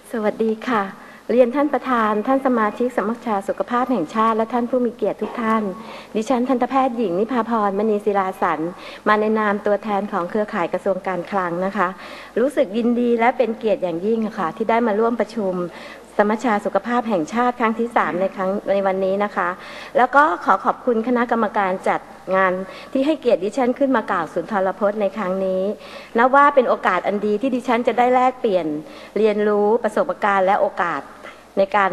สวัสดีค่ะเรียนท่านประธานท่านสมาชิกสมัชชาสุขภาพแห่งชาติและท่านผู้มีเกียรติทุกท่านดิฉันทันตแพทย์หญิงนิพาพรมณีศิลาสันมาในนามตัวแทนของเครือข่ายกระทรวงการคลังนะคะรู้สึกยินดีและเป็นเกียรติอย่างยิ่งค่ะที่ได้มาร่วมประชุมสมัชชาสุขภาพแห่งชาติครั้งที่3ในวันนี้นะคะแล้วก็ขอขอบคุณคณะกรรมการจัดงานที่ให้เกียรติดิฉันขึ้นมากล่าวสุนทรพจน์ในครั้งนี้นับว่าเป็นโอกาสอันดีที่ดิฉันจะได้แลกเปลี่ยนเรียนรู้ประสบการณ์และโอกาสในการ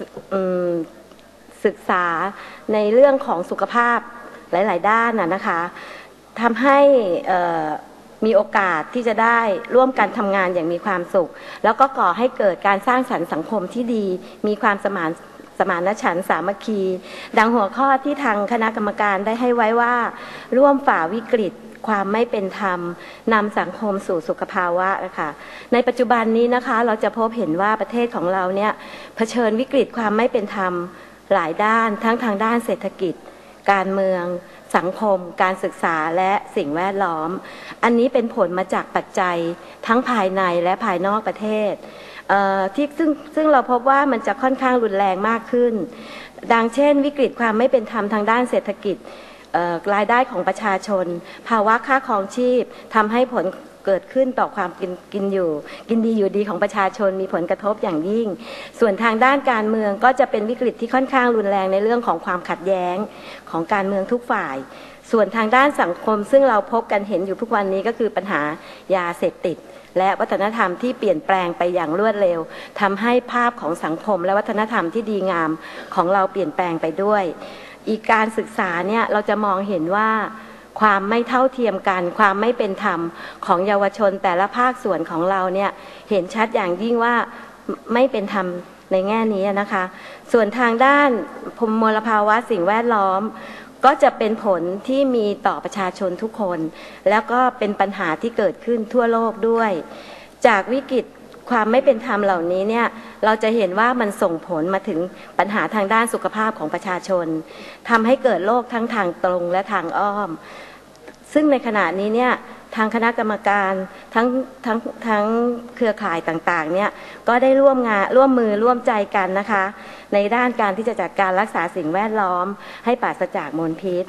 ศึกษาในเรื่องของสุขภาพหลายๆด้านนะคะทำให้มีโอกาสที่จะได้ร่วมกันทำงานอย่างมีความสุขแล้วก็ก่อให้เกิดการสร้างสรรค์สังคมที่ดีมีความสมานฉันท์สามัคคีดังหัวข้อที่ทางคณะกรรมการได้ให้ไว้ว่าร่วมฝ่าวิกฤตความไม่เป็นธรรมนำสังคมสู่สุขภาวะนะคะในปัจจุบันนี้นะคะเราจะพบเห็นว่าประเทศของเราเนี่ยเผชิญวิกฤตความไม่เป็นธรรมหลายด้านทั้งทางด้านเศรษฐกิจการเมืองสังคมการศึกษาและสิ่งแวดล้อมอันนี้เป็นผลมาจากปัจจัยทั้งภายในและภายนอกประเทศซึ่งเราพบว่ามันจะค่อนข้างรุนแรงมากขึ้นดังเช่นวิกฤตความไม่เป็นธรรมทางด้านเศรษฐกิจรายได้ของประชาชนภาวะค่าครองชีพทำให้ผลเกิดขึ้นต่อความกินดีอยู่ดีของประชาชนมีผลกระทบอย่างยิ่งส่วนทางด้านการเมืองก็จะเป็นวิกฤตที่ค่อนข้างรุนแรงในเรื่องของความขัดแย้งของการเมืองทุกฝ่ายส่วนทางด้านสังคมซึ่งเราพบกันเห็นอยู่ทุกวันนี้ก็คือปัญหายาเสพติดและวัฒนธรรมที่เปลี่ยนแปลงไปอย่างรวดเร็วทำให้ภาพของสังคมและวัฒนธรรมที่ดีงามของเราเปลี่ยนแปลงไปด้วยอีกการศึกษาเนี่ยเราจะมองเห็นว่าความไม่เท่าเทียมกันความไม่เป็นธรรมของเยาวชนแต่ละภาคส่วนของเราเนี่ยเห็นชัดอย่างยิ่งว่าไม่เป็นธรรมในแง่นี้นะคะส่วนทางด้านมลภาวะสิ่งแวดล้อมก็จะเป็นผลที่มีต่อประชาชนทุกคนแล้วก็เป็นปัญหาที่เกิดขึ้นทั่วโลกด้วยจากวิกฤตความไม่เป็นธรรมเหล่านี้เนี่ยเราจะเห็นว่ามันส่งผลมาถึงปัญหาทางด้านสุขภาพของประชาชนทำให้เกิดโรคทั้งทางตรงและทางอ้อมซึ่งในขณะนี้เนี่ยทางคณะกรรมการทั้งเครือข่ายต่างๆเนี่ยก็ได้ร่วมมือร่วมใจกันนะคะในด้านการที่จะจัดการรักษาสิ่งแวดล้อมให้ปราศจากมลพิษ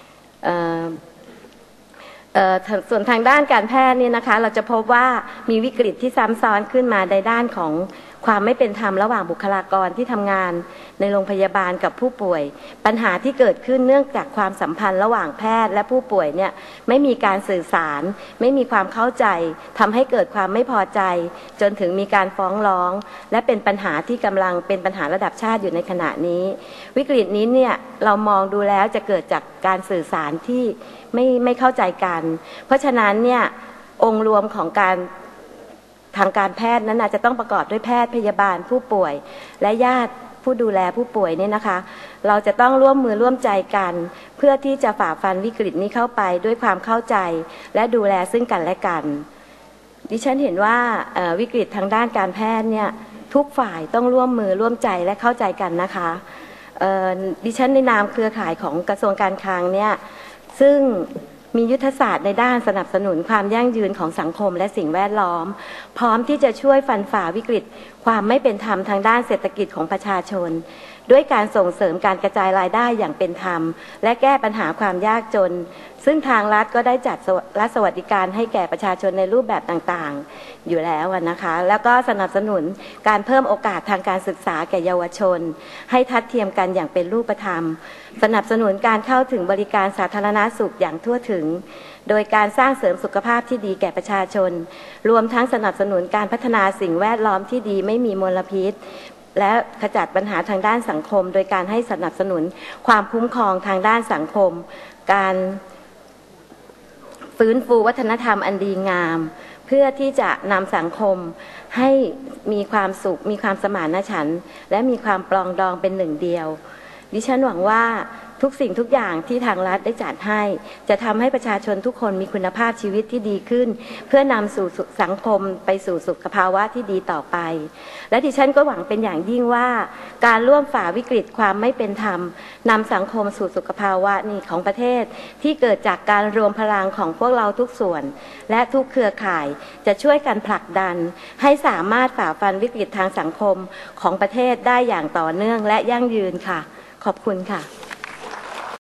ส่วนทางด้านการแพทย์นี่นะคะเราจะพบว่ามีวิกฤตที่ซ้ำซ้อนขึ้นมาในด้านของความไม่เป็นธรรมระหว่างบุคลากรที่ทำงานในโรงพยาบาลกับผู้ป่วยปัญหาที่เกิดขึ้นเนื่องจากความสัมพันธ์ระหว่างแพทย์และผู้ป่วยเนี่ยไม่มีการสื่อสารไม่มีความเข้าใจทำให้เกิดความไม่พอใจจนถึงมีการฟ้องร้องและเป็นปัญหาที่กำลังเป็นปัญหาระดับชาติอยู่ในขณะนี้วิกฤตนี้เนี่ยเรามองดูแล้วจะเกิดจากการสื่อสารที่ไม่เข้าใจกันเพราะฉะนั้นเนี่ยองค์รวมของการทางการแพทย์นั้นอาจจะต้องประกอบด้วยแพทย์พยาบาลผู้ป่วยและญาติผู้ดูแลผู้ป่วยเนี่ยนะคะเราจะต้องร่วมมือร่วมใจกันเพื่อที่จะฝ่าฟันวิกฤตนี้เข้าไปด้วยความเข้าใจและดูแลซึ่งกันและกันดิฉันเห็นว่าวิกฤตทางด้านการแพทย์เนี่ยทุกฝ่ายต้องร่วมมือร่วมใจและเข้าใจกันนะคะดิฉันในนามเครือข่ายของกระทรวงการคลังเนี่ยซึ่งมียุทธศาสตร์ในด้านสนับสนุนความยั่งยืนของสังคมและสิ่งแวดล้อมพร้อมที่จะช่วยฟันฝ่าวิกฤตความไม่เป็นธรรมทางด้านเศรษฐกิจของประชาชนด้วยการส่งเสริมการกระจายรายได้อย่างเป็นธรรมและแก้ปัญหาความยากจนซึ่งทางรัฐก็ได้จัดรัฐสวัสดิการให้แก่ประชาชนในรูปแบบต่างๆอยู่แล้วนะคะแล้วก็สนับสนุนการเพิ่มโอกาสทางการศึกษาแก่เยาวชนให้ทัดเทียมกันอย่างเป็นรูปธรรมสนับสนุนการเข้าถึงบริการสาธารณสุขอย่างทั่วถึงโดยการสร้างเสริมสุขภาพที่ดีแก่ประชาชนรวมทั้งสนับสนุนการพัฒนาสิ่งแวดล้อมที่ดีไม่มีมลพิษและขจัดปัญหาทางด้านสังคมโดยการให้สนับสนุนความคุ้มครองทางด้านสังคมการฟื้นฟูวัฒนธรรมอันดีงามเพื่อที่จะนำสังคมให้มีความสุขมีความสมานฉันท์และมีความปรองดองเป็นหนึ่งเดียวดิฉันหวังว่าทุกสิ่งทุกอย่างที่ทางรัฐได้จัดให้จะทำให้ประชาชนทุกคนมีคุณภาพชีวิตที่ดีขึ้นเพื่อนำสู่สังคมไปสู่สุขภาวะที่ดีต่อไปและดิฉันก็หวังเป็นอย่างยิ่งว่าการร่วมฝ่าวิกฤตความไม่เป็นธรรมนำสังคมสู่สุขภาวะนี้ของประเทศที่เกิดจากการรวมพลังของพวกเราทุกส่วนและทุกเครือข่ายจะช่วยกันผลักดันให้สามารถฝ่าฟันวิกฤตทางสังคมของประเทศได้อย่างต่อเนื่องและยั่งยืนค่ะขอบคุณค่ะ